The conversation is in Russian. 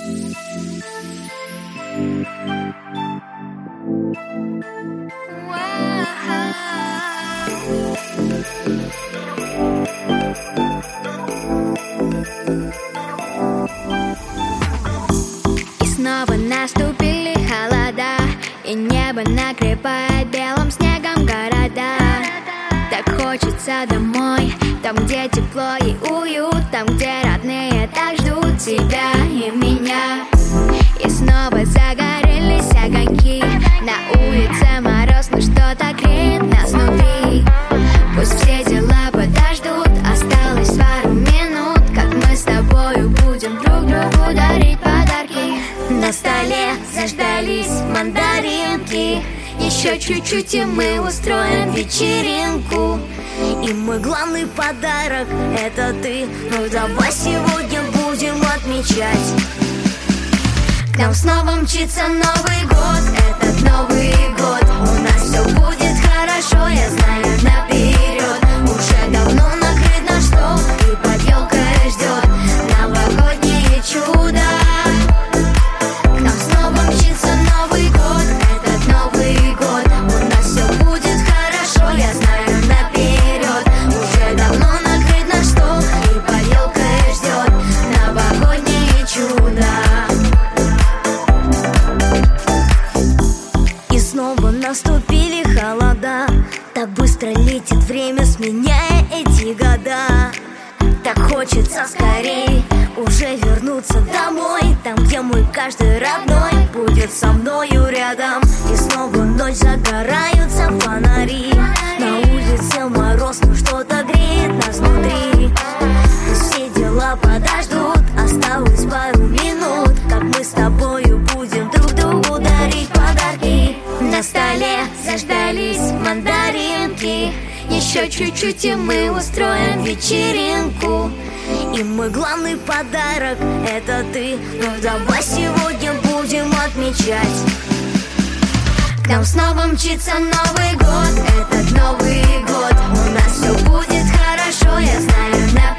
И снова наступили холода, и небо накрывает белым снегом города. Так хочется домой, там, где тепло и уют, там, где родные так ждут тебя и меня. И снова загорелись огоньки, на улице мороз, но что-то греет нас внутри. Пусть все дела подождут, осталось пару минут, как мы с тобою будем друг другу дарить подарки. На столе заждались мандаринки, еще чуть-чуть и мы устроим вечеринку. И мой главный подарок — это ты. Ну давай сегодня будем отмечать. К нам снова мчится Новый год, этот Новый год. У нас все будет хорошо, я знаю наперед. Уже давно накрыт наш стол, и под елкой ждет новогоднее чудо. К нам снова мчится Новый год, этот Новый год. У нас все будет хорошо, я знаю наперед. Уже давно накрыт наш стол, и под елкой ждет новогоднее чудо. И снова наступили холода, так быстро летит время, сменяя эти года. Так хочется скорей уже вернуться домой, там, где мой каждый родной будет со мною рядом. И снова ночь, загораются фонари, на улице мороз, но что-то греет нас внутри. Пусть все дела подождут, осталось пару минут, как мы с тобою будем друг другу дарить подарки. На столе заждались мандаринки, еще чуть-чуть и мы устроим вечеринку. И мой главный подарок — это ты. Ну давай сегодня будем отмечать. К нам снова мчится Новый год, этот Новый год. У нас все будет хорошо, я знаю наперед.